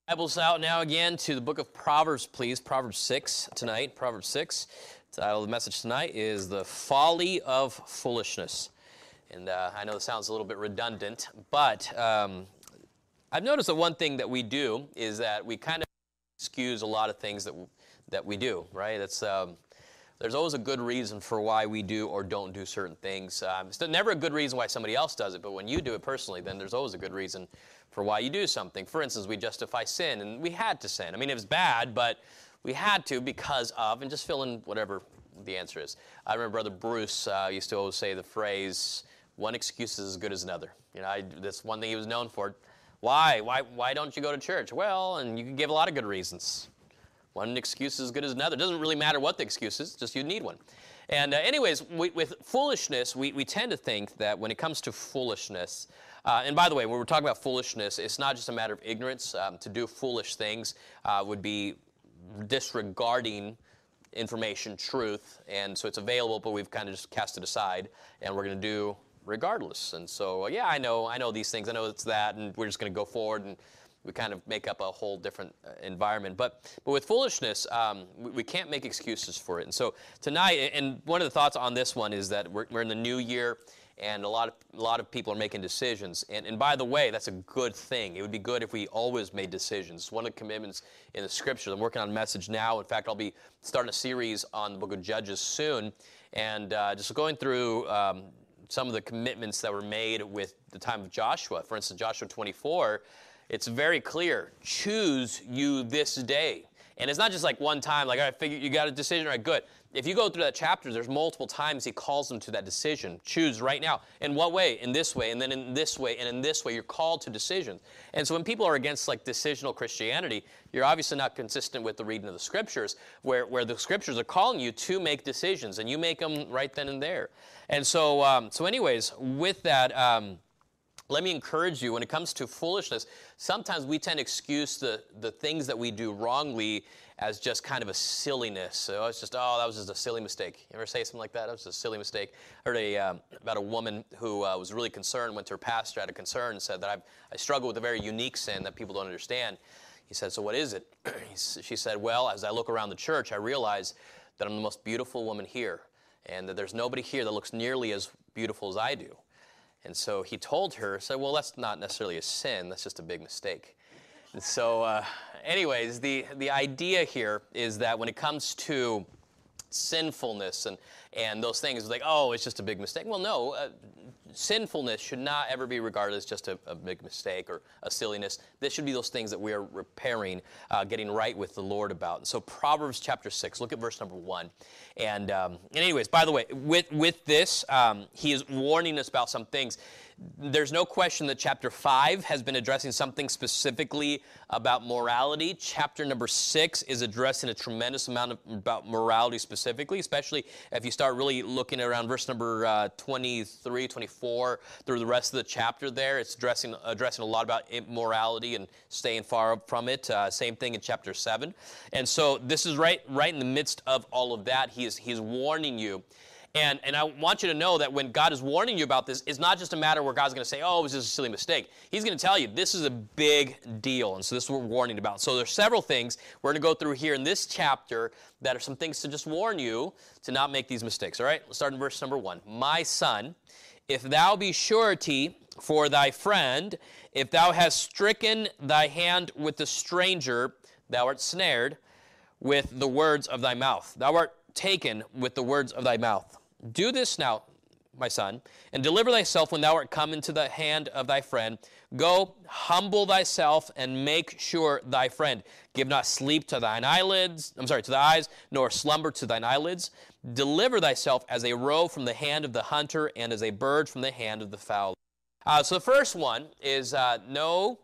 Bibles out now again to the book of Proverbs, please. Proverbs 6 tonight. Proverbs 6. The title of the message tonight is The Folly of Foolishness. And I know it sounds a little bit redundant, but I've noticed that one thing that we do is that we kind of excuse a lot of things that we do, right? There's always a good reason for why we do or don't do certain things. It's never a good reason why somebody else does it, but when you do it personally, then there's always a good reason for why you do something. For instance, we justify sin, and we had to sin. I mean, it was bad, but we had to because of, and just fill in whatever the answer is. I remember Brother Bruce used to always say the phrase, one excuse is as good as another. You know, that's one thing he was known for. Why don't you go to church? Well, and you can give a lot of good reasons. One excuse is as good as another. It doesn't really matter what the excuse is, just you need one. And anyways, with foolishness, we tend to think that when it comes to foolishness, and by the way, when we're talking about foolishness, it's not just a matter of ignorance. To do foolish things would be disregarding information, truth, and so it's available, but we've kind of just cast it aside, and we're going to do regardless. And so, yeah, I know these things. I know it's that, and we're just going to go forward, and we kind of make up a whole different environment. But with foolishness, we can't make excuses for it. And so tonight, and one of the thoughts on this one is that we're in the new year, and a lot of people are making decisions. And by the way, that's a good thing. It would be good if we always made decisions. It's one of the commitments in the Scriptures. I'm working on a message now. In fact, I'll be starting a series on the book of Judges soon, and just going through some of the commitments that were made with the time of Joshua. For instance, Joshua 24, it's very clear. Choose you this day. And it's not just like one time, like, all right, figure you got a decision, all right, good. If you go through that chapter, there's multiple times he calls them to that decision. Choose right now. In what way? In this way, and then in this way, and in this way. You're called to decisions. And so when people are against like decisional Christianity, you're obviously not consistent with the reading of the Scriptures, where the Scriptures are calling you to make decisions, and you make them right then and there. And so, anyways, with that, let me encourage you, when it comes to foolishness, sometimes we tend to excuse the things that we do wrongly as just kind of a silliness. So it's just, that was just a silly mistake. You ever say something like that? That was just a silly mistake. I heard about a woman who was really concerned, went to her pastor, had a concern, and said that I struggle with a very unique sin that people don't understand. He said, so what is it? She said, well, as I look around the church, I realize that I'm the most beautiful woman here, and that there's nobody here that looks nearly as beautiful as I do. And so he told her, said, well, that's not necessarily a sin, that's just a big mistake. And so anyways, the idea here is that when it comes to sinfulness and those things, like, it's just a big mistake. Well, no, sinfulness should not ever be regarded as just a big mistake or a silliness. This should be those things that we are repairing, getting right with the Lord about. And so Proverbs chapter 6, look at verse number 1. And anyways, by the way, with this, he is warning us about some things. There's no question that chapter 5 has been addressing something specifically about morality. Chapter number 6 is addressing a tremendous amount about morality specifically, especially if you start really looking around verse number 23, 24, through the rest of the chapter there. It's addressing a lot about immorality and staying far from it. Same thing in chapter 7. And so this is right in the midst of all of that. He's warning you. And I want you to know that when God is warning you about this, it's not just a matter where God's going to say, it was just a silly mistake. He's going to tell you, this is a big deal. And so this is what we're warning about. So there's several things we're going to go through here in this chapter that are some things to just warn you to not make these mistakes. All right, let's start in verse number 1. My son, if thou be surety for thy friend, if thou hast stricken thy hand with the stranger, thou art snared with the words of thy mouth. Thou art taken with the words of thy mouth. Do this now, my son, and deliver thyself when thou art come into the hand of thy friend. Go, humble thyself, and make sure thy friend. Give not sleep to thine eyelids, to the eyes, nor slumber to thine eyelids. Deliver thyself as a roe from the hand of the hunter, and as a bird from the hand of the fowler. So the first one is no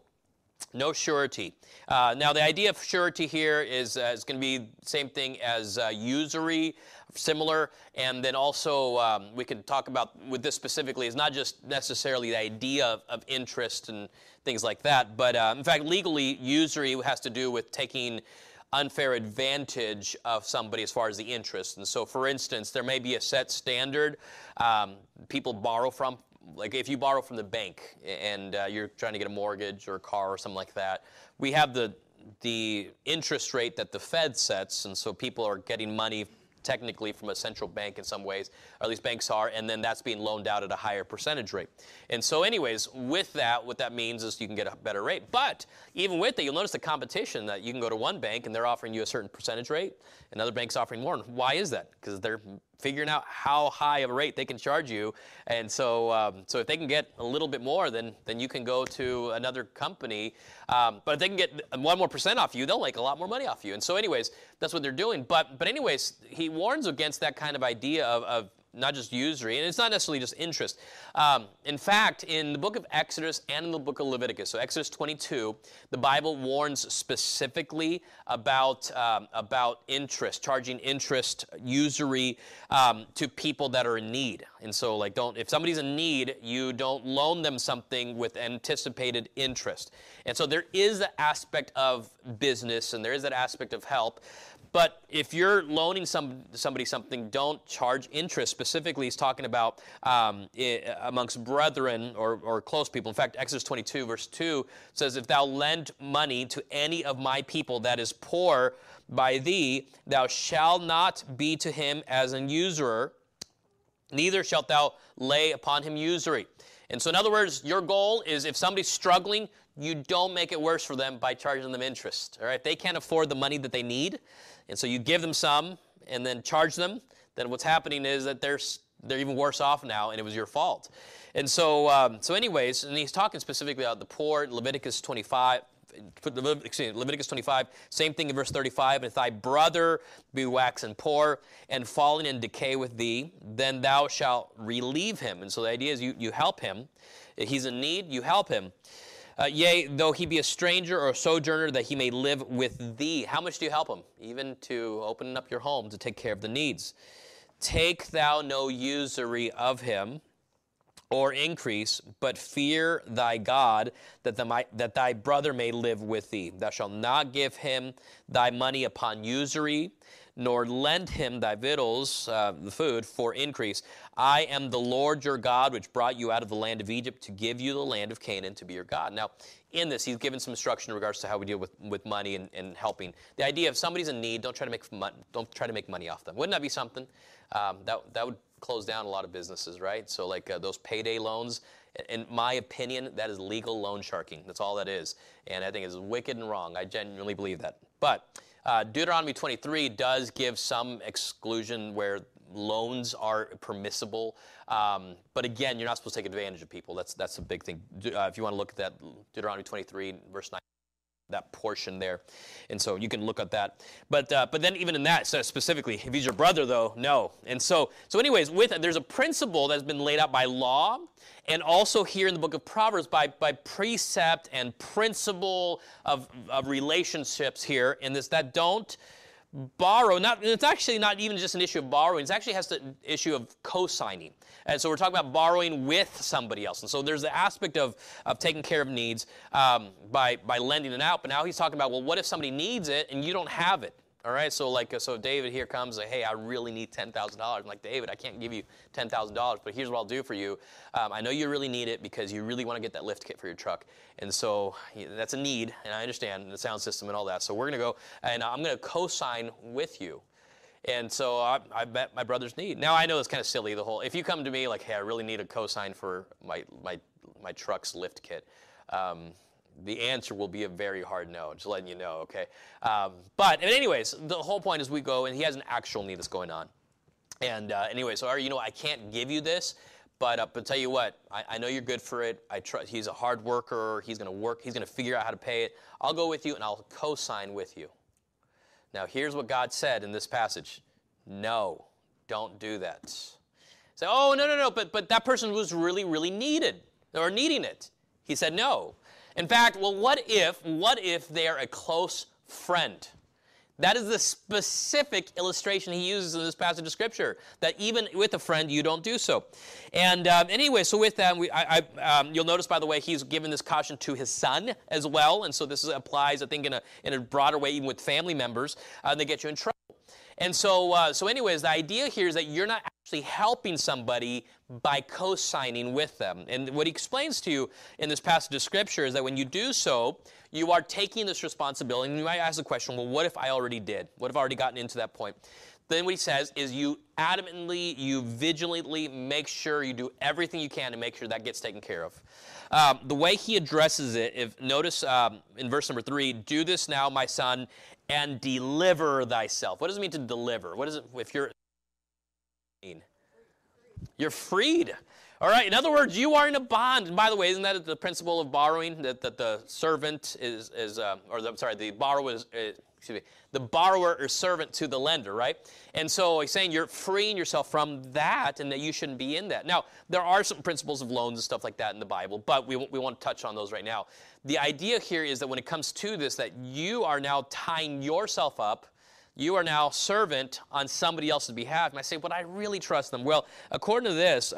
surety. Now, the idea of surety here is going to be the same thing as usury, similar, and then also we can talk about with this specifically is not just necessarily the idea of interest and things like that, but in fact, legally, usury has to do with taking unfair advantage of somebody as far as the interest. And so, for instance, there may be a set standard people borrow from. Like if you borrow from the bank and you're trying to get a mortgage or a car or something like that, we have the the interest rate that the Fed sets, and so people are getting money technically from a central bank in some ways, or at least banks are, and then that's being loaned out at a higher percentage rate. And so anyways, with that, what that means is you can get a better rate. But even with it, you'll notice the competition that you can go to one bank and they're offering you a certain percentage rate, and another bank's offering more. And why is that? Because they're figuring out how high of a rate they can charge you. And so so if they can get a little bit more, then you can go to another company. But if they can get 1 more % off you, they'll make a lot more money off you. And so anyways, that's what they're doing. But anyways, he warns against that kind of idea of not just usury, and it's not necessarily just interest. In fact, in the book of Exodus and in the book of Leviticus, so Exodus 22, the Bible warns specifically about interest, charging interest, usury to people that are in need. And so, like, if somebody's in need, you don't loan them something with anticipated interest. And so there is the aspect of business, and there is that aspect of help. But if you're loaning somebody something, don't charge interest. Specifically, he's talking about amongst brethren or close people. In fact, Exodus 22, verse 2 says, "If thou lend money to any of my people that is poor by thee, thou shalt not be to him as an usurer, neither shalt thou lay upon him usury." And so in other words, your goal is if somebody's struggling, you don't make it worse for them by charging them interest. All right? If they can't afford the money that they need, and so you give them some and then charge them, then what's happening is that they're even worse off now, and it was your fault. And so anyways, and he's talking specifically about the poor, Leviticus 25, same thing in verse 35, "If thy brother be waxen poor and falling in decay with thee, then thou shalt relieve him." And so the idea is you help him. If he's in need, you help him. "Yea, though he be a stranger or a sojourner, that he may live with thee." How much do you help him? Even to open up your home to take care of the needs. "Take thou no usury of him, or increase, but fear thy God, that thy brother may live with thee. Thou shalt not give him thy money upon usury, nor lend him thy victuals, the food, for increase. I am the Lord your God, which brought you out of the land of Egypt to give you the land of Canaan to be your God." Now, in this, he's given some instruction in regards to how we deal with money and helping. The idea of somebody's in need, don't try to make money off them. Wouldn't that be something? That would close down a lot of businesses, right? So like those payday loans, in my opinion, that is legal loan sharking. That's all that is. And I think it's wicked and wrong. I genuinely believe that. But Deuteronomy 23 does give some exclusion where loans are permissible. But again, you're not supposed to take advantage of people. That's a big thing. If you want to look at that, Deuteronomy 23, verse 9. That portion there, and so you can look at that. But then even in that, so specifically, if he's your brother, though, no. And so anyways, with it, there's a principle that's been laid out by law, and also here in the book of Proverbs by precept and principle of relationships here in this, that don't borrow. It's actually not even just an issue of borrowing. It actually has the issue of co-signing. And so we're talking about borrowing with somebody else. And so there's the aspect of taking care of needs by lending it out. But now he's talking about, well, what if somebody needs it and you don't have it? All right, so David here comes, like, hey, I really need $10,000. I'm like, David, I can't give you $10,000, but here's what I'll do for you. I know you really need it because you really want to get that lift kit for your truck. And so that's a need, and I understand the sound system and all that. So we're going to go, and I'm going to co-sign with you. And so I met my brother's need. Now, I know it's kind of silly, if you come to me like, hey, I really need a co-sign for my truck's lift kit, the answer will be a very hard no, just letting you know, okay? But anyways, the whole point is we go, and he has an actual need that's going on. And anyway, so I can't give you this, but tell you what, I know you're good for it. I trust. He's a hard worker. He's going to work. He's going to figure out how to pay it. I'll go with you, and I'll co-sign with you. Now, here's what God said in this passage. No, don't do that. Say, oh, no, but that person was really, really needing it. He said no. In fact, well, what if they're a close friend? That is the specific illustration he uses in this passage of Scripture, that even with a friend, you don't do so. And anyway, so with that, you'll notice, by the way, he's given this caution to his son as well. And so this applies, I think, in a broader way, even with family members. They get you in trouble. And so anyways, the idea here is that you're not actually helping somebody by co-signing with them. And what he explains to you in this passage of Scripture is that when you do so, You are taking this responsibility, and you might ask the question, well, what if I already did? What if I already gotten into that point? Then what he says is you adamantly, you vigilantly make sure you do everything you can to make sure that gets taken care of. The way he addresses it, notice in verse number 3, do this now, my son, and deliver thyself. What does it mean to deliver? What is it if you're mean? You're freed. All right, in other words, you are in a bond. And by the way, isn't that the principle of borrowing, that the servant the borrower is, the borrower is servant to the lender, right? And so he's saying you're freeing yourself from that and that you shouldn't be in that. Now, there are some principles of loans and stuff like that in the Bible, but we won't touch on those right now. The idea here is that when it comes to this, that you are now tying yourself up. You are now servant on somebody else's behalf. And I say, but I really trust them. Well, according to this,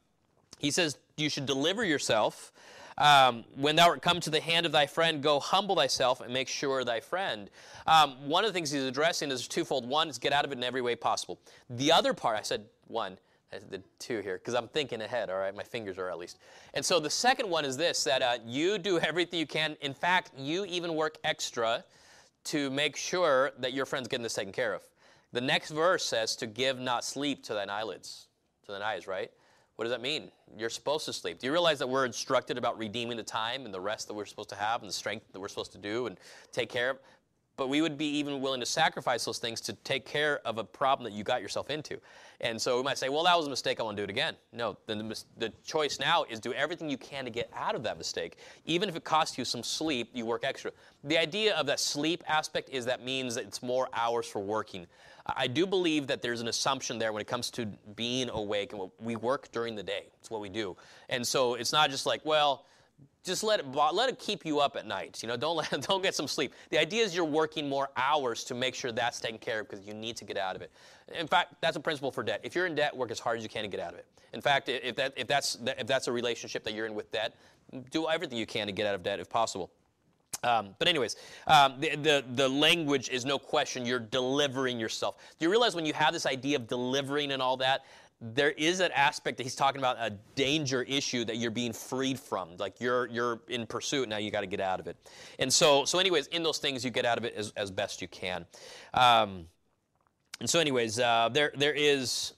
he says you should deliver yourself. When thou art come to the hand of thy friend, go humble thyself and make sure thy friend. One of the things he's addressing is twofold. One is get out of it in every way possible. The other part, I said one, I did two here because I'm thinking ahead, all right? My fingers are at least. And so the second one is this, that you do everything you can. In fact, you even work extra to make sure that your friend's getting this taken care of. The next verse says to give not sleep to thine eyelids, to thine eyes, right? What does that mean? You're supposed to sleep. Do you realize that we're instructed about redeeming the time and the rest that we're supposed to have and the strength that we're supposed to do and take care of? But we would be even willing to sacrifice those things to take care of a problem that you got yourself into. And so we might say, well, that was a mistake, I want to do it again. No, the choice now is do everything you can to get out of that mistake. Even if it costs you some sleep, you work extra. The idea of that sleep aspect is that means that it's more hours for working. I do believe that there's an assumption there when it comes to being awake, and we work during the day. It's what we do. And so it's not just like, well, just let it keep you up at night. Don't get some sleep. The idea is you're working more hours to make sure that's taken care of because you need to get out of it. In fact, that's a principle for debt. If you're in debt, work as hard as you can to get out of it. In fact, if that's a relationship that you're in with debt, do everything you can to get out of debt if possible. But anyways, the language is no question. You're delivering yourself. Do you realize when you have this idea of delivering and all that, there is an aspect that he's talking about, a danger issue that you're being freed from. Like you're in pursuit, now you got to get out of it. And so anyways, in those things, you get out of it as best you can. And so anyways, there's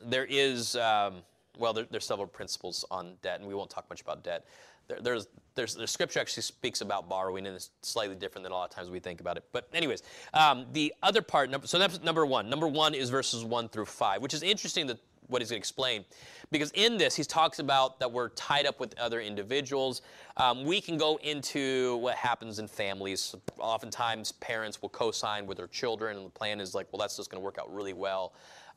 several principles on debt, and we won't talk much about debt. There's the scripture actually speaks about borrowing, and it's slightly different than a lot of times we think about it. But anyways, the other part, so that's number one. Number one is verses 1 through 5, which is interesting that what he's going to explain. Because in this, he talks about that we're tied up with other individuals. We can go into what happens in families. Oftentimes, parents will co-sign with their children, and the plan is like, well, that's just going to work out really well.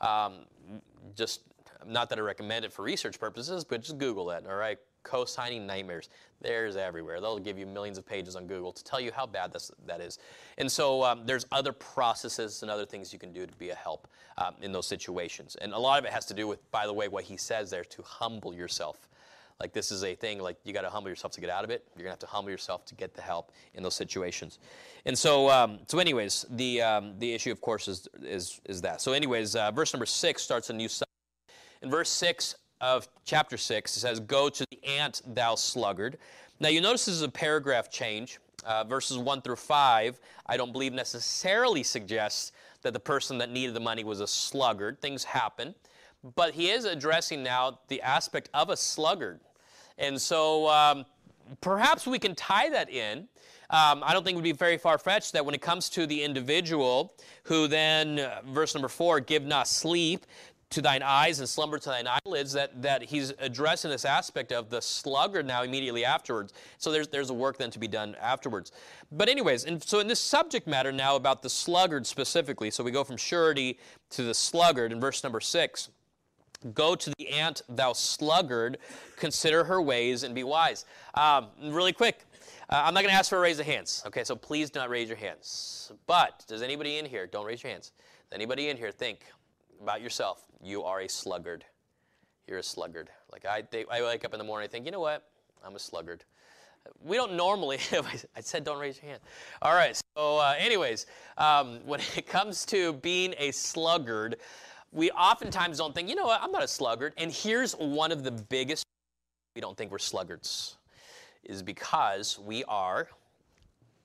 Just, not that I recommend it for research purposes, but just Google that, all right? Co-signing nightmares. There's everywhere. They'll give you millions of pages on Google to tell you how bad that is. And so there's other processes and other things you can do to be a help in those situations. And a lot of it has to do with, by the way, what he says there, to humble yourself. Like this is a thing, like you got to humble yourself to get out of it. You're going to have to humble yourself to get the help in those situations. And so anyways, the issue, of course, is that. So anyways, verse number 6 starts a new subject. In verse 6 of chapter 6, it says, go to the ant, thou sluggard. Now you notice this is a paragraph change. Verses 1 through 5, I don't believe necessarily suggests that the person that needed the money was a sluggard. Things happen. But he is addressing now the aspect of a sluggard. And so perhaps we can tie that in. I don't think it would be very far-fetched that when it comes to the individual who then, verse number 4, give not sleep to thine eyes and slumber to thine eyelids, that he's addressing this aspect of the sluggard now immediately afterwards. So there's a work then to be done afterwards. But anyways, and so in this subject matter now about the sluggard specifically, so we go from surety to the sluggard in verse number 6. Go to the ant, thou sluggard, consider her ways and be wise. Really quick, I'm not going to ask for a raise of hands. Okay, so please do not raise your hands. But does anybody in here, don't raise your hands, does anybody in here think about yourself, you are a sluggard? You're a sluggard. Like I wake up in the morning and think, you know what? I'm a sluggard. We don't normally, I said don't raise your hand. All right, so anyways, when it comes to being a sluggard, we oftentimes don't think, you know what, I'm not a sluggard. And here's one of the biggest we don't think we're sluggards, is because we are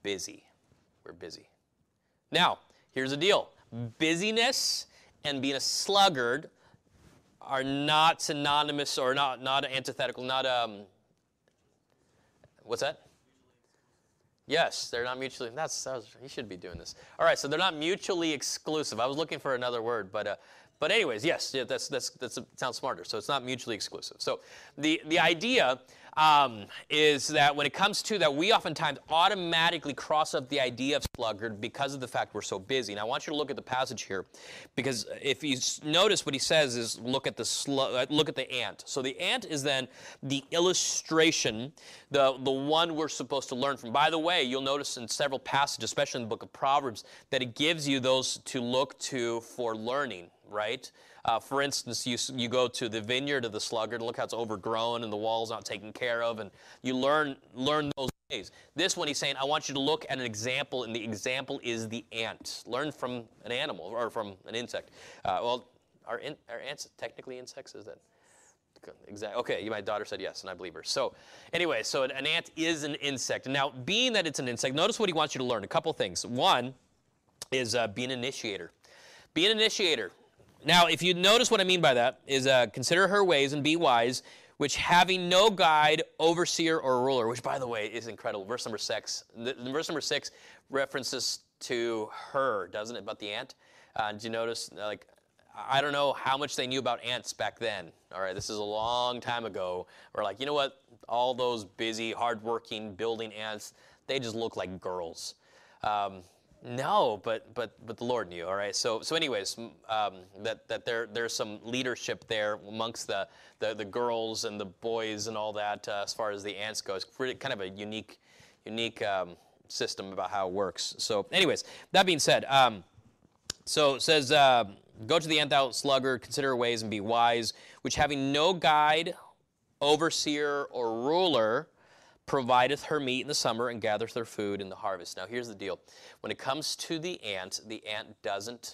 busy. We're busy. Now, here's the deal. Busyness and being a sluggard are not synonymous or not antithetical, what's that? Yes, they're not mutually, you should be doing this. All right, so they're not mutually exclusive. I was looking for another word, but anyways, yes, yeah, that sounds smarter. So it's not mutually exclusive. So the idea is that when it comes to that, we oftentimes automatically cross up the idea of sluggard because of the fact we're so busy. And I want you to look at the passage here, because if you notice what he says is look at the ant. So the ant is then the illustration, the one we're supposed to learn from. By the way, you'll notice in several passages, especially in the book of Proverbs, that it gives you those to look to for learning, right? For instance, you go to the vineyard of the sluggard and look how it's overgrown and the wall's not taken care of, and you learn those ways. This one he's saying, I want you to look at an example, and the example is the ant. Learn from an animal or from an insect. Are ants technically insects? Is that exactly? Okay, my daughter said yes, and I believe her. So anyway, so an ant is an insect. Now, being that it's an insect, notice what he wants you to learn. A couple things. One is be an initiator. Be an initiator. Now, if you notice what I mean by that, is consider her ways and be wise, which having no guide, overseer, or ruler, which, by the way, is incredible. Verse number 6. Verse number 6 references to her, doesn't it, about the ant? Did you notice, I don't know how much they knew about ants back then. All right, this is a long time ago. We're like, you know what? All those busy, hardworking, building ants, they just look like girls. No, but the Lord knew. All right. So anyways, that there's some leadership there amongst the girls and the boys and all that as far as the ants go. It's kind of a unique system about how it works. So anyways, that being said, so it says, go to the ant, thou sluggard, consider her ways and be wise, which having no guide, overseer, or ruler, provideth her meat in the summer and gathereth her food in the harvest. Now, here's the deal. When it comes to the ant doesn't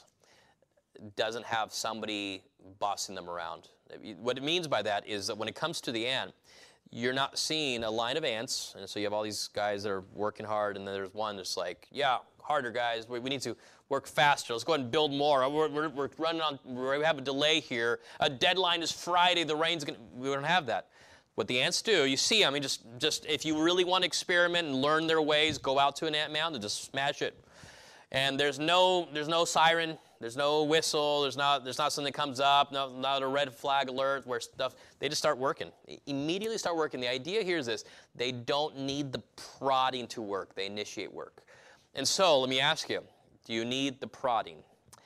have somebody bossing them around. What it means by that is that when it comes to the ant, you're not seeing a line of ants, and so you have all these guys that are working hard, and then there's one that's like, yeah, harder, guys. We need to work faster. Let's go ahead and build more. We're running on. We have a delay here. A deadline is Friday. The rain's going to. We don't have that. What the ants do, you see, I mean, just if you really want to experiment and learn their ways, go out to an ant mound and just smash it. And there's no siren, there's no whistle, there's not something that comes up, not a red flag alert where stuff. They just start working. Immediately start working. The idea here is this: they don't need the prodding to work. They initiate work. And so, let me ask you: do you need the prodding?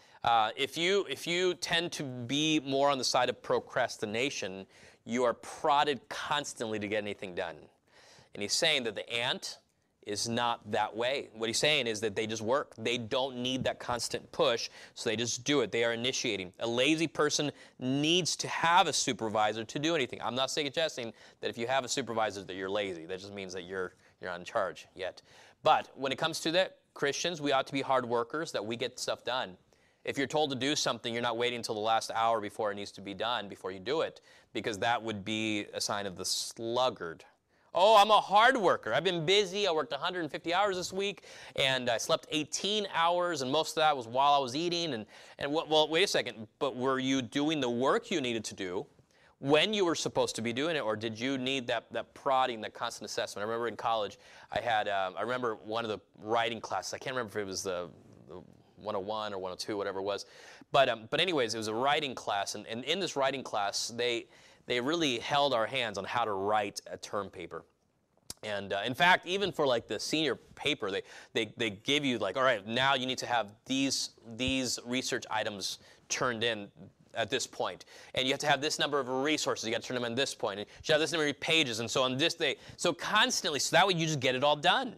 If you tend to be more on the side of procrastination, you are prodded constantly to get anything done. And he's saying that the ant is not that way. What he's saying is that they just work. They don't need that constant push, so they just do it. They are initiating. A lazy person needs to have a supervisor to do anything. I'm not suggesting that if you have a supervisor that you're lazy. That just means that you're not in charge yet. But when it comes to that, Christians, we ought to be hard workers, that we get stuff done. If you're told to do something, you're not waiting until the last hour before it needs to be done, before you do it, because that would be a sign of the sluggard. Oh, I'm a hard worker. I've been busy. I worked 150 hours this week, and I slept 18 hours, and most of that was while I was eating. Well, wait a second. But were you doing the work you needed to do when you were supposed to be doing it, or did you need that prodding, that constant assessment? I remember in college, I remember one of the writing classes. I can't remember if it was the 101 or 102, whatever it was. But anyways, it was a writing class, and in this writing class, they really held our hands on how to write a term paper. And in fact, even for like the senior paper, they give you like, all right, now you need to have these research items turned in at this point. And you have to have this number of resources. You got to turn them in this point. And you should have this number of pages. And so on this day, so constantly, so that way you just get it all done.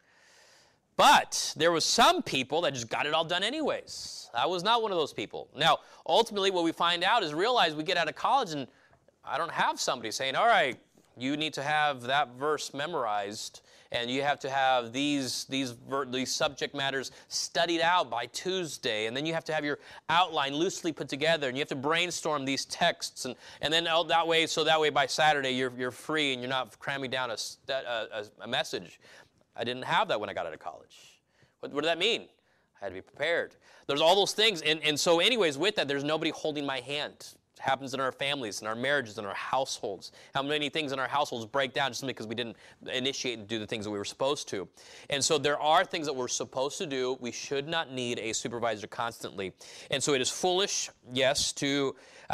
But there was some people that just got it all done anyways. I was not one of those people. Now, ultimately, what we find out is realize we get out of college and I don't have somebody saying, all right, you need to have that verse memorized and you have to have these subject matters studied out by Tuesday, and then you have to have your outline loosely put together, and you have to brainstorm these texts, and then that way by Saturday you're free and you're not cramming down a message. I didn't have that when I got out of college. What did that mean? I had to be prepared. There's all those things. And so anyways, with that, there's nobody holding my hand. It happens in our families, in our marriages, in our households. How many things in our households break down just because we didn't initiate and do the things that we were supposed to. And so there are things that we're supposed to do. We should not need a supervisor constantly. And so it is foolish, yes, to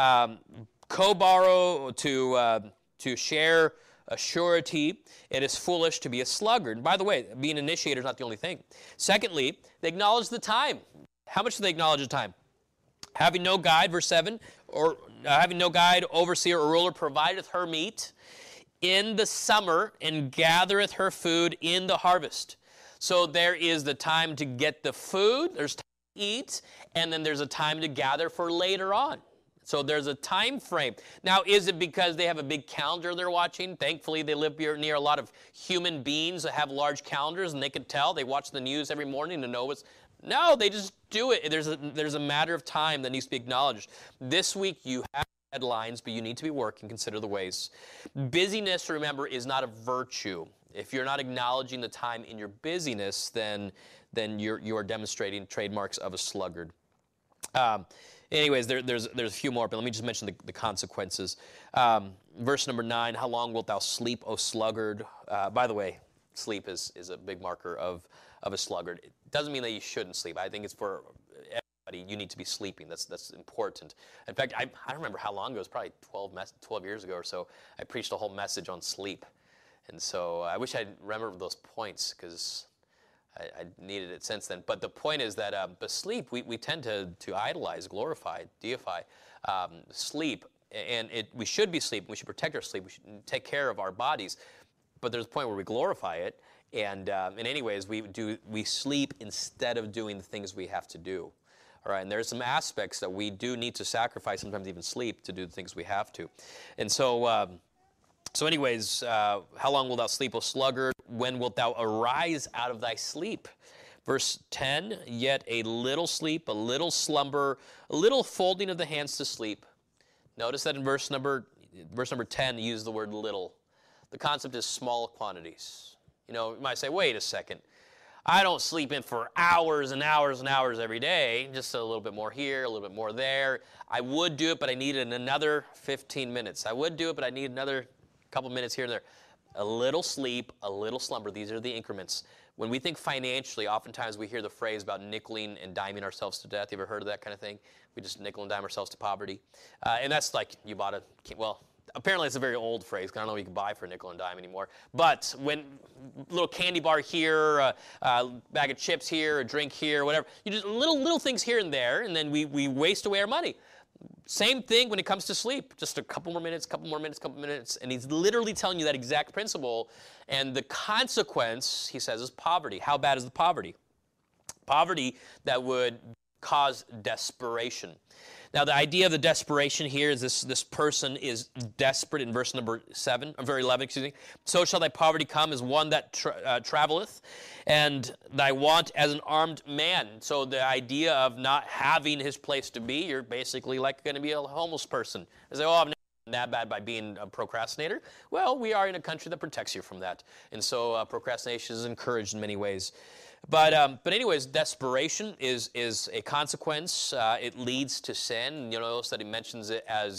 co-borrow, to share a surety. It is foolish to be a sluggard. By the way, being an initiator is not the only thing. Secondly, they acknowledge the time. How much do they acknowledge the time? Having no guide, verse 7, or having no guide, overseer, or ruler, provideth her meat in the summer, and gathereth her food in the harvest. So there is the time to get the food, there's time to eat, and then there's a time to gather for later on. So there's a time frame. Now, is it because they have a big calendar they're watching? Thankfully, they live near a lot of human beings that have large calendars, and they can tell. They watch the news every morning to know what's... No, they just do it. There's a matter of time that needs to be acknowledged. This week, you have deadlines, but you need to be working. Consider the ways. Busyness, remember, is not a virtue. If you're not acknowledging the time in your busyness, then you are demonstrating trademarks of a sluggard. Anyways, there's a few more, but let me just mention the consequences. Verse number 9, how long wilt thou sleep, O sluggard? By the way, sleep is a big marker of a sluggard. It doesn't mean that you shouldn't sleep. I think it's for everybody. You need to be sleeping. That's important. In fact, I don't remember how long ago. It was probably 12 years ago or so. I preached a whole message on sleep. And so I wish I'd remembered those points because I needed it since then. But the point is that but sleep, we tend to idolize, glorify, deify sleep. And we should be sleeping. We should protect our sleep. We should take care of our bodies. But there's a point where we glorify it. And in any ways, we sleep instead of doing the things we have to do. All right, and there's some aspects that we do need to sacrifice, sometimes even sleep, to do the things we have to. And so... So anyways, how long wilt thou sleep, O sluggard? When wilt thou arise out of thy sleep? Verse 10, yet a little sleep, a little slumber, a little folding of the hands to sleep. Notice that in verse number 10, use the word little. The concept is small quantities. You might say, wait a second. I don't sleep in for hours and hours and hours every day, just a little bit more here, a little bit more there. I would do it, but I needed another 15 minutes. I would do it, but I need another couple minutes here and there. A little sleep, a little slumber. These are the increments. When we think financially, oftentimes we hear the phrase about nickeling and diming ourselves to death. You ever heard of that kind of thing? We just nickel and dime ourselves to poverty. And that's like you bought apparently it's a very old phrase. I don't know what you can buy for a nickel and dime anymore. But when a little candy bar here, a bag of chips here, a drink here, whatever. You just little things here and there, and then we waste away our money. Same thing when it comes to sleep. Just a couple more minutes, and he's literally telling you that exact principle. And the consequence, he says, is poverty. How bad is the poverty? Poverty that would cause desperation. Now, the idea of the desperation here is this person is desperate in verse number 11, excuse me. So shall thy poverty come as one that traveleth, and thy want as an armed man. So the idea of not having his place to be, you're basically like going to be a homeless person. They say, I've never been that bad by being a procrastinator. Well, we are in a country that protects you from that. And so procrastination is encouraged in many ways. But anyways, desperation is a consequence. It leads to sin. You notice that he mentions it as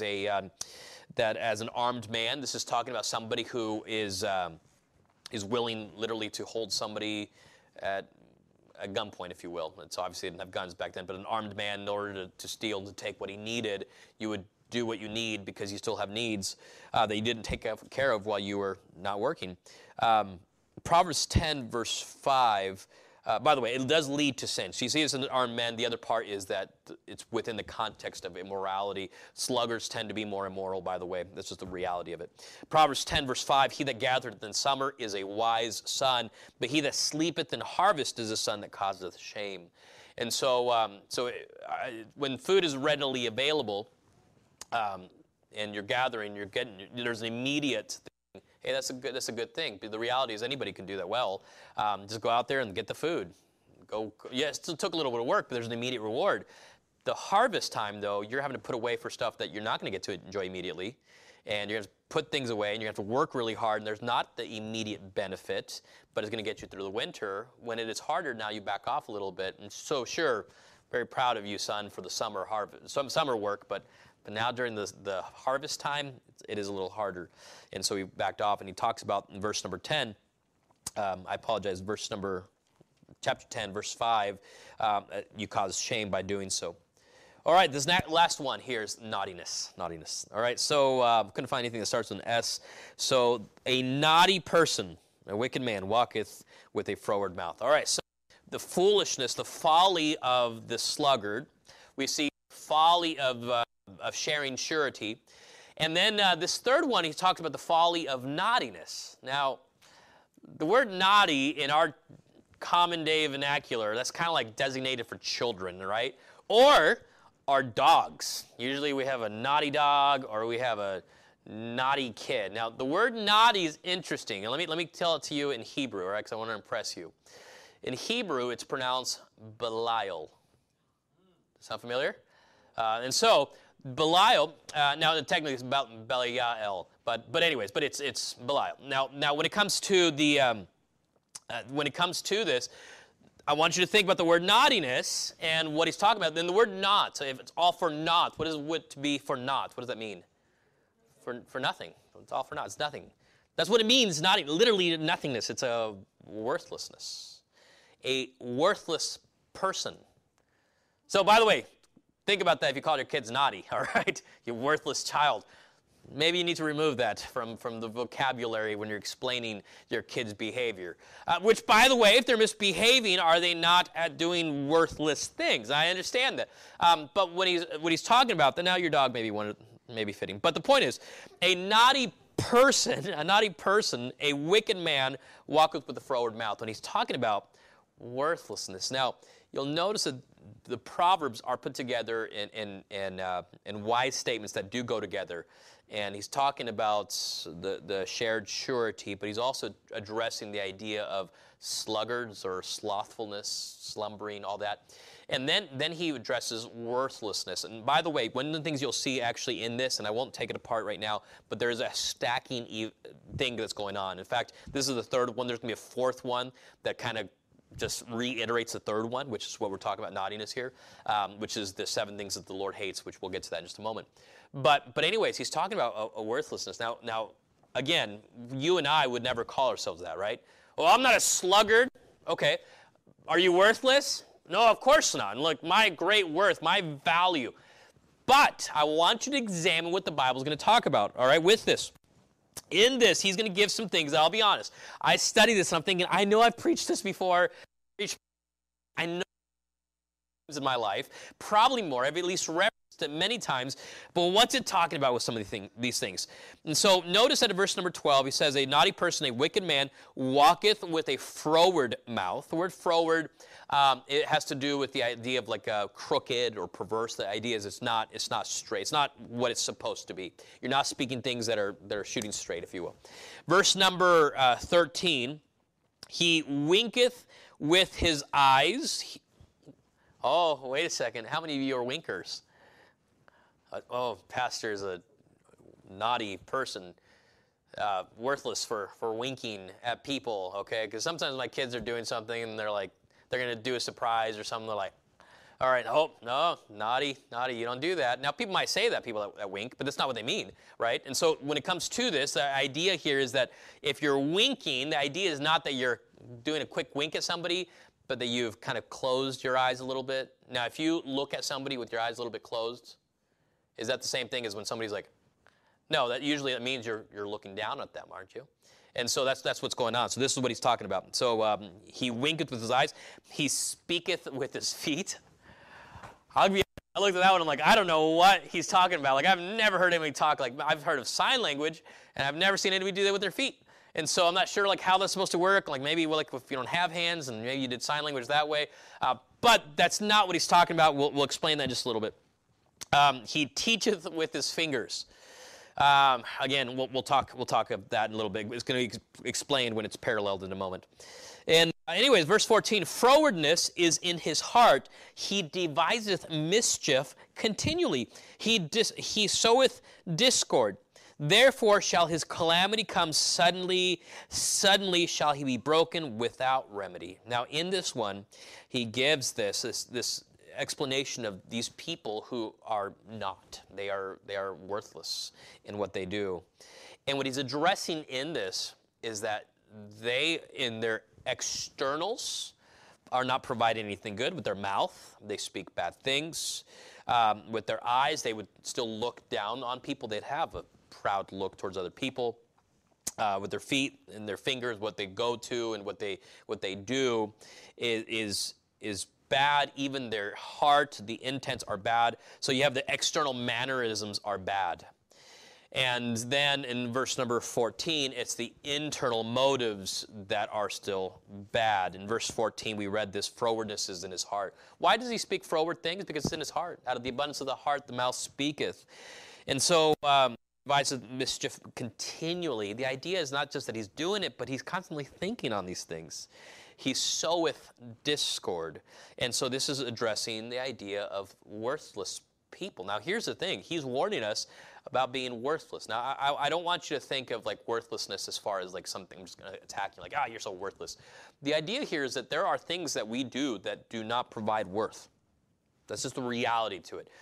as an armed man. This is talking about somebody who is willing literally to hold somebody at a gunpoint, if you will. And so obviously they didn't have guns back then, but an armed man, in order to steal and to take what he needed, you would do what you need because you still have needs that you didn't take care of while you were not working. Proverbs 10, verse 5. By the way, it does lead to sin. So you see it's an armed man. The other part is that it's within the context of immorality. Sluggards tend to be more immoral, by the way. That's just the reality of it. Proverbs 10, verse 5, he that gathereth in summer is a wise son, but he that sleepeth in harvest is a son that causeth shame. And so, when food is readily available and you're gathering, there's an immediate thing. Hey, that's a good thing. But the reality is anybody can do that well. Just go out there and get the food. It still took a little bit of work, but there's an immediate reward. The harvest time, though, you're having to put away for stuff that you're not going to get to enjoy immediately. and you're going to put things away, and you're going to have to work really hard, and there's not the immediate benefit, but it's going to get you through the winter. When it is harder, now you back off a little bit. And so, sure, very proud of you, son, for the summer harvest, some summer work, but now during the harvest time, it is a little harder. And so he backed off, and he talks about in verse number 10, I apologize, chapter 10, verse 5, you cause shame by doing so. All right, this last one here is naughtiness. All right, so couldn't find anything that starts with an S. So a naughty person, a wicked man, walketh with a froward mouth. All right, so the foolishness, the folly of the sluggard. We see folly of sharing surety. And then this third one, he talks about the folly of naughtiness. Now, the word naughty in our common day vernacular, that's kind of like designated for children, right? Or our dogs. Usually we have a naughty dog or we have a naughty kid. Now, the word naughty is interesting. And let me tell it to you in Hebrew, all right, because I want to impress you. In Hebrew, it's pronounced Belial. Sound familiar? And so, Belial, now technically it's about Belial, but anyways, but it's Belial. Now when it comes to this, I want you to think about the word naughtiness and what he's talking about. Then the word not, so if it's all for naught, what is it to be for naught? What does that mean? For nothing. It's all for naught. It's nothing. That's what it means, literally nothingness. It's a worthlessness. A worthless person. So by the way, think about that if you call your kids naughty, all right? You worthless child. Maybe you need to remove that from the vocabulary when you're explaining your kid's behavior. Which, by the way, if they're misbehaving, are they not doing worthless things? I understand that. But when he's talking about that, now your dog may be fitting. But the point is, a naughty person, a wicked man, walketh with a froward mouth. When he's talking about worthlessness. Now, you'll notice that the Proverbs are put together in wise statements that do go together. And he's talking about the shared surety, but he's also addressing the idea of sluggards or slothfulness, slumbering, all that. And then he addresses worthlessness. And by the way, one of the things you'll see actually in this, and I won't take it apart right now, but there's a stacking thing that's going on. In fact, this is the third one. There's going to be a fourth one that kind of just reiterates the third one, which is what we're talking about naughtiness here, which is the 7 things that the Lord hates, which we'll get to that in just a moment. But anyways, he's talking about a worthlessness. Now, again, you and I would never call ourselves that, right? Well, I'm not a sluggard. Okay. Are you worthless? No, of course not. And look, my great worth, my value. But I want you to examine what the Bible is going to talk about, all right, with this. In this, he's going to give some things. I'll be honest. I studied this, and I'm thinking, I know I've preached this before. I know in my life, probably more. I've at least referenced it many times. But what's it talking about with some of these things? And so notice that in verse number 12, he says, a naughty person, a wicked man, walketh with a froward mouth. The word froward, it has to do with the idea of like a crooked or perverse. The idea is it's not straight. It's not what it's supposed to be. You're not speaking things that are shooting straight, if you will. Verse number 13, he winketh with his eyes. Oh, wait a second. How many of you are winkers? Pastor is a naughty person, worthless for winking at people, okay? Because sometimes my kids are doing something and they're going to do a surprise or something. They're like, all right, oh, no, naughty, you don't do that. Now, people might say that, people that wink, but that's not what they mean, right? And so when it comes to this, the idea here is that if you're winking, the idea is not that you're doing a quick wink at somebody, but that you've kind of closed your eyes a little bit. Now, if you look at somebody with your eyes a little bit closed, is that the same thing as when somebody's like, no, that means you're looking down at them, aren't you? And so that's what's going on. So this is what he's talking about. So he winketh with his eyes. He speaketh with his feet. I looked at that one, I'm like, I don't know what he's talking about. Like, I've never heard anybody talk like, I've heard of sign language, and I've never seen anybody do that with their feet. And so I'm not sure like how that's supposed to work. Like maybe like if you don't have hands, and maybe you did sign language that way. But that's not what he's talking about. We'll explain that in just a little bit. He teacheth with his fingers. Again, we'll talk of that in a little bit. It's going to be explained when it's paralleled in a moment. And anyways, verse 14, frowardness is in his heart. He deviseth mischief continually. He soweth discord. Therefore shall his calamity come suddenly, suddenly shall he be broken without remedy. Now in this one, he gives this explanation of these people who are not. They are worthless in what they do. And what he's addressing in this is that they, in their externals, are not providing anything good. With their mouth, they speak bad things. With their eyes, they would still look down on people. They'd have a proud look towards other people. With their feet and their fingers, what they go to and what they do is bad. Even their heart, the intents are bad. So you have the external mannerisms are bad. And then in verse number 14, it's the internal motives that are still bad. In verse 14, we read this, frowardness is in his heart. Why does he speak froward things? Because it's in his heart. Out of the abundance of the heart, the mouth speaketh. And so, devises mischief continually. The idea is not just that he's doing it, but he's constantly thinking on these things. He soweth discord. And so this is addressing the idea of worthless people. Now, here's the thing. He's warning us about being worthless. Now, I don't want you to think of like worthlessness as far as like something just going to attack you, like, you're so worthless. The idea here is that there are things that we do that do not provide worth. That's just the reality to it.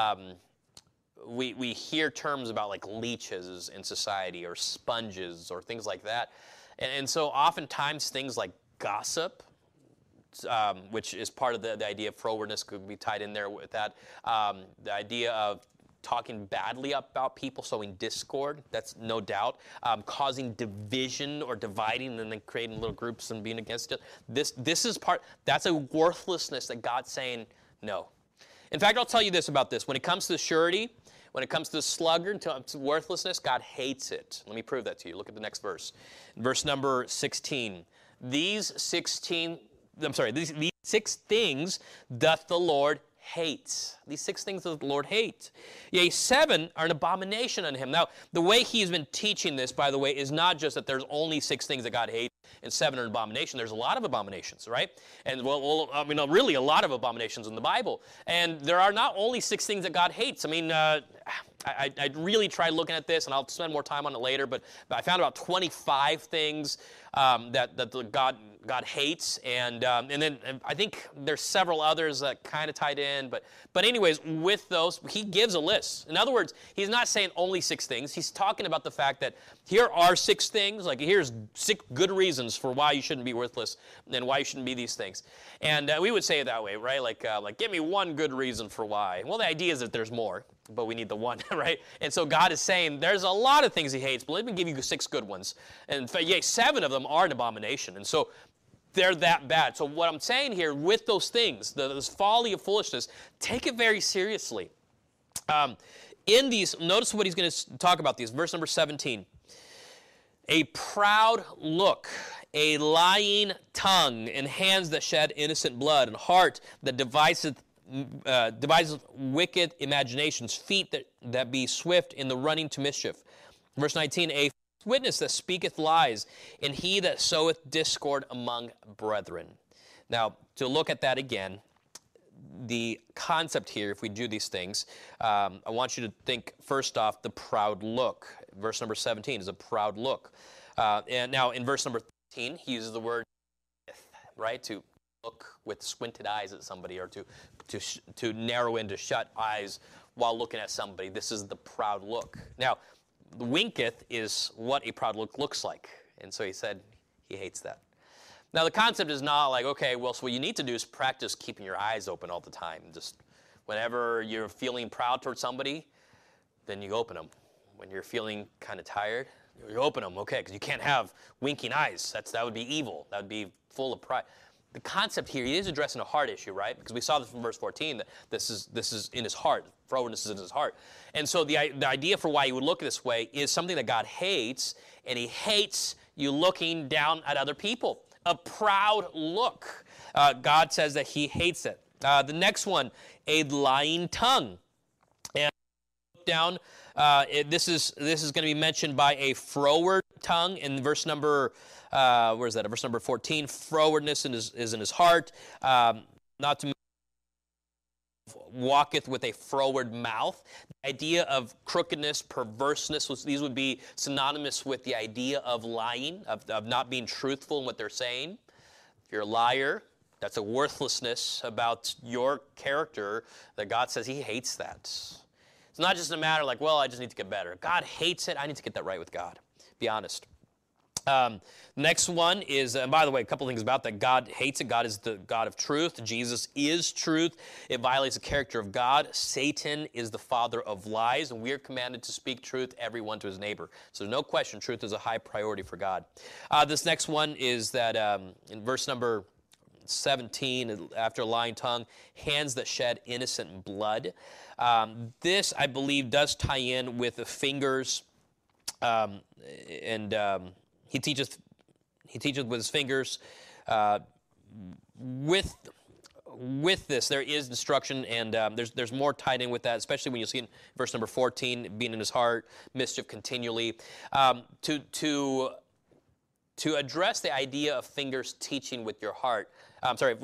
We hear terms about like leeches in society or sponges or things like that. And so oftentimes things like gossip, which is part of the idea of frowardness, could be tied in there with that. The idea of talking badly about people, sowing discord, that's no doubt. Causing division or dividing and then creating little groups and being against it. This is that's a worthlessness that God's saying no. In fact, I'll tell you this about this. When it comes to surety, when it comes to the sluggard, to worthlessness, God hates it. Let me prove that to you. Look at the next verse. Verse number 16. These 6 things doth the Lord hate. These 6 things doth the Lord hate. Yea, 7 are an abomination unto him. Now, the way he's been teaching this, by the way, is not just that there's only 6 things that God hates and 7 are an abomination. There's a lot of abominations, right? And really a lot of abominations in the Bible. And there are not only 6 things that God hates. I mean, I really tried looking at this, and I'll spend more time on it later, but I found about 25 things that God hates, and then I think there's several others that kind of tied in, but anyways, with those, he gives a list. In other words, he's not saying only 6 things. He's talking about the fact that here are 6 things, like here's 6 good reasons for why you shouldn't be worthless and why you shouldn't be these things. And we would say it that way, right? Like give me one good reason for why. Well, the idea is that there's more, but we need the one, right? And so God is saying there's a lot of things he hates, but let me give you 6 good ones. And 7 of them are an abomination. And so they're that bad. So what I'm saying here with those things, this folly of foolishness, take it very seriously. In these, notice what he's going to talk about these. Verse number 17. A proud look, a lying tongue, and hands that shed innocent blood, and heart that deviseth wicked imaginations, feet that be swift in the running to mischief. Verse 19, a witness that speaketh lies, and he that soweth discord among brethren. Now, to look at that again, the concept here, if we do these things, I want you to think first off the proud look. Verse number 17 is a proud look. And now in verse number 13, he uses the word, right, to look with squinted eyes at somebody, or to narrow in, to shut eyes while looking at somebody. This is the proud look. Now, winketh is what a proud look looks like. And so he said he hates that. Now, the concept is not like, okay, well, so what you need to do is practice keeping your eyes open all the time. Just whenever you're feeling proud towards somebody, then you open them. When you're feeling kind of tired, you open them, okay, because you can't have winking eyes. That would be evil. That would be full of pride. The concept here, he is addressing a heart issue, right? Because we saw this from verse 14, that this is in his heart. Frowardness is in his heart. And so the idea for why he would look this way is something that God hates, and he hates you looking down at other people. A proud look. God says that he hates it. The next one, a lying tongue. And look down, this is going to be mentioned by a froward tongue in verse number, where is that? Verse number 14. Frowardness is in his heart. Not to walketh with a froward mouth. The idea of crookedness, perverseness, these would be synonymous with the idea of lying, of not being truthful in what they're saying. If you're a liar, that's a worthlessness about your character that God says he hates that. It's not just a matter like, well, I just need to get better. God hates it. I need to get that right with God. Be honest. Next one is, and by the way, a couple things about that. God hates it. God is the God of truth. Jesus is truth. It violates the character of God. Satan is the father of lies, and we are commanded to speak truth, everyone to his neighbor. So there's no question, truth is a high priority for God. This next one is that in verse number 17, after a lying tongue, hands that shed innocent blood. This, I believe, does tie in with the fingers, he teaches with his fingers. With this, there is instruction, and there's more tied in with that, especially when you see in verse number 14, being in his heart, mischief continually. To address the idea of fingers teaching with your heart, let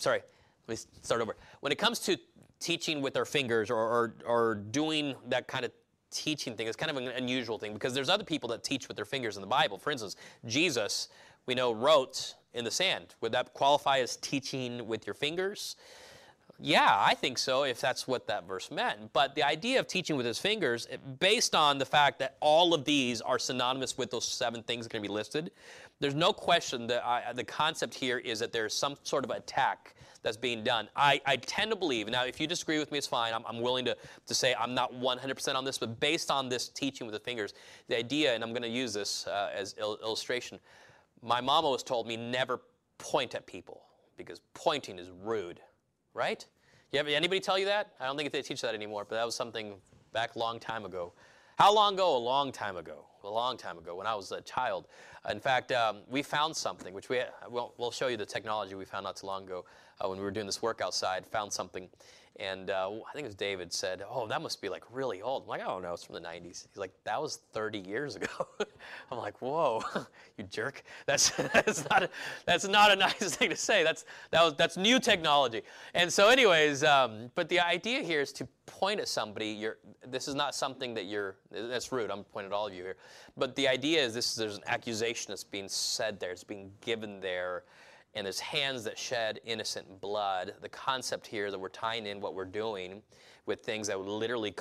me start over. When it comes to teaching with our fingers or doing that kind of teaching thing, it's kind of an unusual thing because there's other people that teach with their fingers in the Bible. For instance, Jesus, we know, wrote in the sand. Would that qualify as teaching with your fingers? Yeah, I think so, if that's what that verse meant. But the idea of teaching with his fingers, based on the fact that all of these are synonymous with those 7 things that are going to be listed, there's no question that the concept here is that there's some sort of attack that's being done. I tend to believe, now if you disagree with me, it's fine. I'm willing to say I'm not 100% on this, but based on this teaching with the fingers, the idea, and I'm going to use this as illustration, my mom always told me never point at people because pointing is rude. Right? Anybody tell you that? I don't think they teach that anymore, but that was something back a long time ago. How long ago? A long time ago. A long time ago when I was a child. In fact, we found something, which we'll show you the technology we found not too long ago when we were doing this work outside, found something. And I think it was David said, oh, that must be like really old. I'm like, I don't know, it's from the 90s. He's like, that was 30 years ago. I'm like, whoa, you jerk. That's not a nice thing to say. That's new technology. And so anyways, but the idea here is to point at somebody. This is not something that's rude. I'm pointing at all of you here. But the idea is there's an accusation that's being said there. It's being given there. And there's hands that shed innocent blood. The concept here that we're tying in what we're doing with things that would literally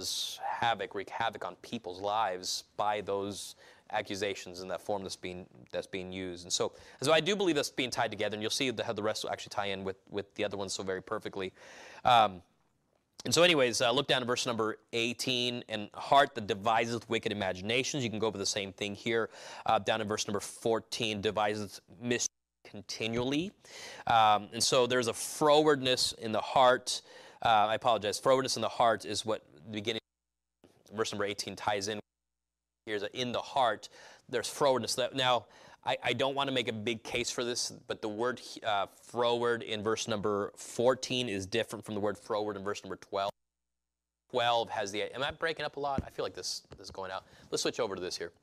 wreak havoc on people's lives by those accusations in that form that's being used. And so I do believe that's being tied together, and you'll see how the rest will actually tie in with the other ones so very perfectly. And so anyways, look down at verse number 18, and heart that deviseth wicked imaginations. You can go over the same thing here. Down in verse number 14, deviseth mischief continually. And so there's a frowardness in the heart. I apologize. Frowardness in the heart is what the beginning of verse number 18 ties in. Here's in the heart, there's frowardness. Now, I don't want to make a big case for this, but the word froward in verse number 14 is different from the word froward in verse number 12. 12 has am I breaking up a lot? I feel like this is going out. Let's switch over to this here.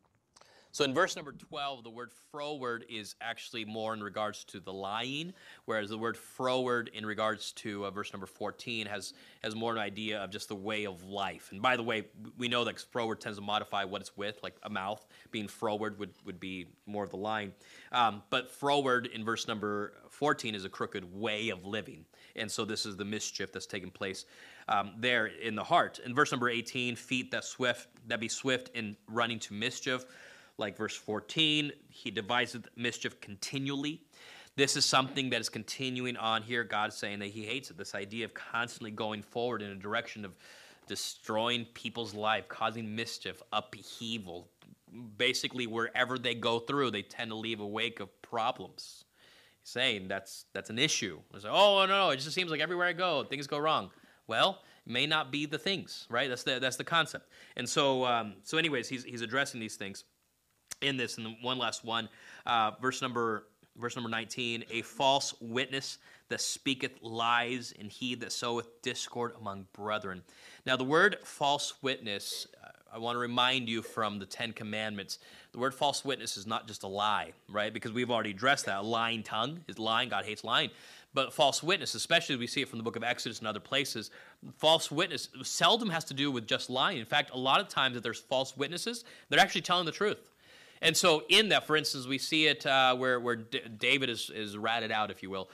So in verse number 12, the word froward is actually more in regards to the lying, whereas the word froward in regards to verse number 14 has more an idea of just the way of life. And by the way, we know that froward tends to modify what it's with, like a mouth. Being froward would be more of the lying. But froward in verse number 14 is a crooked way of living. And so this is the mischief that's taking place there in the heart. In verse number 18, feet that be swift in running to mischief. Like verse 14, he deviseth mischief continually. This is something that is continuing on here. God's saying that he hates it. This idea of constantly going forward in a direction of destroying people's life, causing mischief, upheaval. Basically, wherever they go through, they tend to leave a wake of problems. He's saying that's an issue. It's like, oh, no, it just seems like everywhere I go, things go wrong. Well, it may not be the things, right? That's the concept. And so anyways, he's addressing these things in this. And one last one, verse number 19, a false witness that speaketh lies, and he that soweth discord among brethren. Now, the word false witness, I want to remind you from the 10 Commandments, the word false witness is not just a lie, right? Because we've already addressed that. A lying tongue is lying. God hates lying. But false witness, especially we see it from the book of Exodus and other places, false witness seldom has to do with just lying. In fact, a lot of times that there's false witnesses, they're actually telling the truth. And so in that, for instance, we see it where David is ratted out, if you will,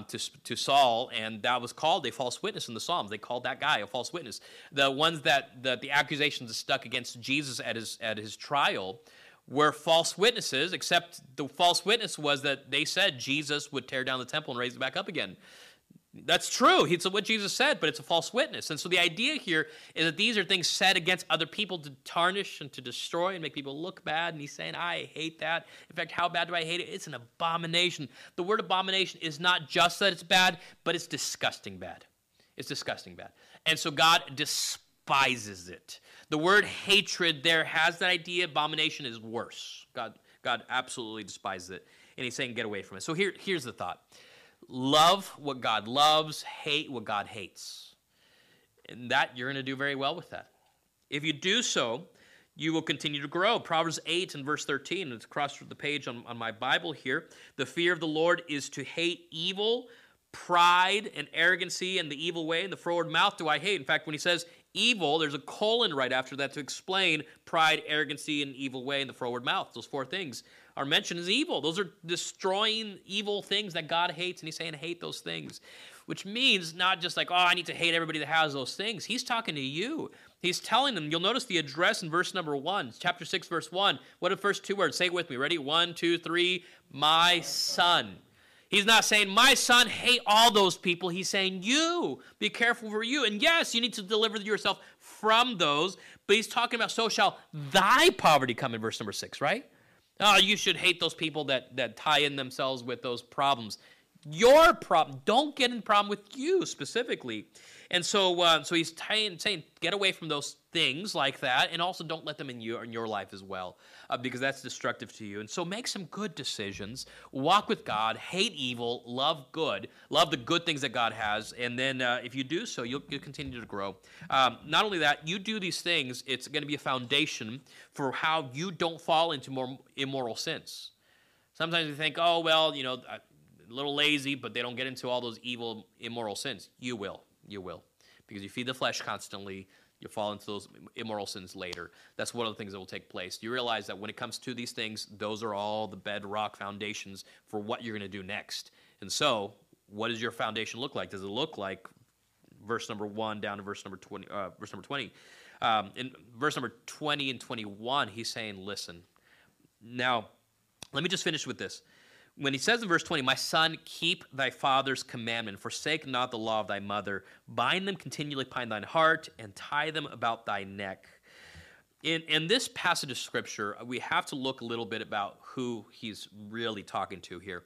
to Saul, and that was called a false witness in the Psalms. They called that guy a false witness. The ones that the accusations stuck against Jesus at his trial were false witnesses, except the false witness was that they said Jesus would tear down the temple and raise it back up again. That's true. It's what Jesus said, but it's a false witness. And so the idea here is that these are things said against other people to tarnish and to destroy and make people look bad. And he's saying, I hate that. In fact, how bad do I hate it? It's an abomination. The word abomination is not just that it's bad, but it's disgusting bad. It's disgusting bad. And so God despises it. The word hatred there has that idea. Abomination is worse. God absolutely despises it. And he's saying, get away from it. So here's the thought. Love what God loves, hate what God hates. And that you're going to do very well with that. If you do so, you will continue to grow. Proverbs 8 and verse 13, it's across the page on my Bible here. The fear of the Lord is to hate evil, pride and arrogancy and the evil way, and the froward mouth do I hate. In fact, when he says evil, there's a colon right after that to explain pride, arrogancy, and evil way, and the froward mouth. Those four things are mentioned as evil. Those are destroying evil things that God hates, and he's saying hate those things, which means not just like, oh, I need to hate everybody that has those things. He's talking to you. He's telling them. You'll notice the address in verse number 1, chapter 6, verse 1. What are the first two words? Say it with me. Ready? 1, 2, 3. My son. He's not saying, my son, hate all those people. He's saying, you, be careful for you. And yes, you need to deliver yourself from those. But he's talking about, so shall thy poverty come in verse number 6, right? Oh, you should hate those people that tie in themselves with those problems. Your problem. Don't get in problem with you specifically. And so he's saying, get away from those things like that, and also don't let them in your life as well, because that's destructive to you. And so make some good decisions. Walk with God. Hate evil. Love good. Love the good things that God has. And then if you do so, you'll continue to grow. Not only that, you do these things, it's going to be a foundation for how you don't fall into more immoral sins. Sometimes we think, oh, well, a little lazy, but they don't get into all those evil, immoral sins. You will. You will. Because you feed the flesh constantly, you'll fall into those immoral sins later. That's one of the things that will take place. You realize that when it comes to these things, those are all the bedrock foundations for what you're going to do next. And so, what does your foundation look like? Does it look like verse number 1 down to verse number 20? In verse number 20 and 21, he's saying, listen. Now, let me just finish with this. When he says in verse 20, my son, keep thy father's commandment, forsake not the law of thy mother, bind them continually upon thine heart, and tie them about thy neck. In this passage of Scripture, we have to look a little bit about who he's really talking to here.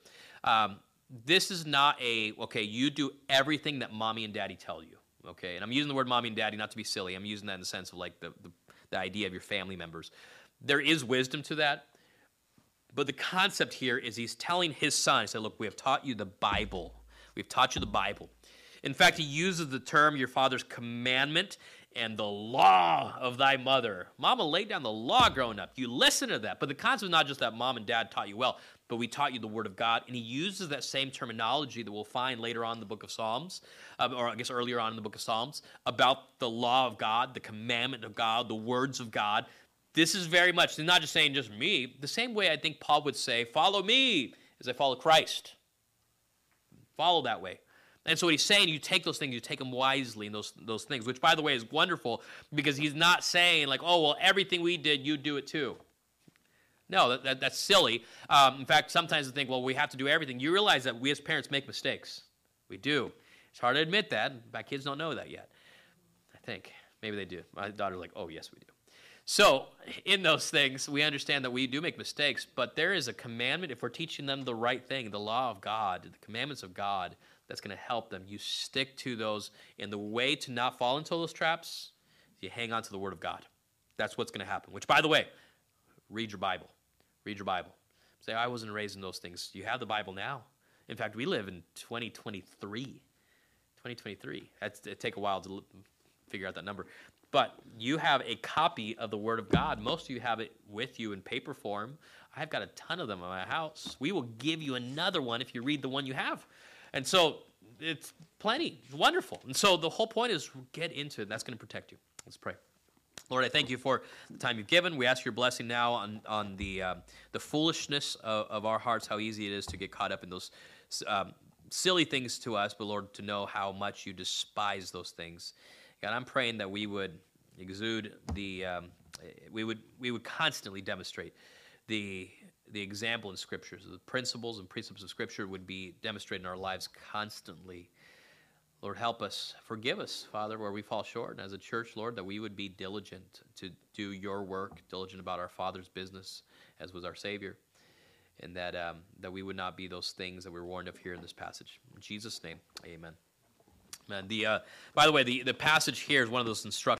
This is not you do everything that mommy and daddy tell you, okay? And I'm using the word mommy and daddy not to be silly. I'm using that in the sense of like the idea of your family members. There is wisdom to that. But the concept here is he's telling his son, he said, look, we have taught you the Bible. We've taught you the Bible. In fact, he uses the term your father's commandment and the law of thy mother. Mama laid down the law growing up. You listen to that. But the concept is not just that mom and dad taught you well, but we taught you the word of God. And he uses that same terminology that we'll find later on in the book of Psalms, or I guess earlier on in the book of Psalms, about the law of God, the commandment of God, the words of God. This is very much, he's not just saying just me. The same way I think Paul would say, follow me as I follow Christ. Follow that way. And so what he's saying, you take those things, you take them wisely in those things, which, by the way, is wonderful because he's not saying like, oh, well, everything we did, you do it too. No, that's silly. In fact, sometimes I think, well, we have to do everything. You realize that we as parents make mistakes. We do. It's hard to admit that. My kids don't know that yet. I think. Maybe they do. My daughter's like, oh, yes, we do. So in those things, we understand that we do make mistakes, but there is a commandment. If we're teaching them the right thing, the law of God, the commandments of God, that's going to help them. You stick to those, and the way to not fall into those traps is you hang on to the Word of God. That's what's going to happen, which, by the way, read your Bible. Read your Bible. Say, I wasn't raised in those things. You have the Bible now. In fact, we live in 2023. 2023. It'd take a while to figure out that number. But you have a copy of the Word of God. Most of you have it with you in paper form. I've got a ton of them in my house. We will give you another one if you read the one you have. And so it's plenty. It's wonderful. And so the whole point is get into it. That's going to protect you. Let's pray. Lord, I thank you for the time you've given. We ask your blessing now on the foolishness of our hearts, how easy it is to get caught up in those silly things to us, but Lord, to know how much you despise those things. God, I'm praying that we would exude we would constantly demonstrate the example in Scriptures. The principles and precepts of Scripture would be demonstrated in our lives constantly. Lord, help us. Forgive us, Father, where we fall short. And as a church, Lord, that we would be diligent to do your work, diligent about our Father's business, as was our Savior. And that we would not be those things that we're warned of here in this passage. In Jesus' name, amen. By the way, the passage here is one of those instructions.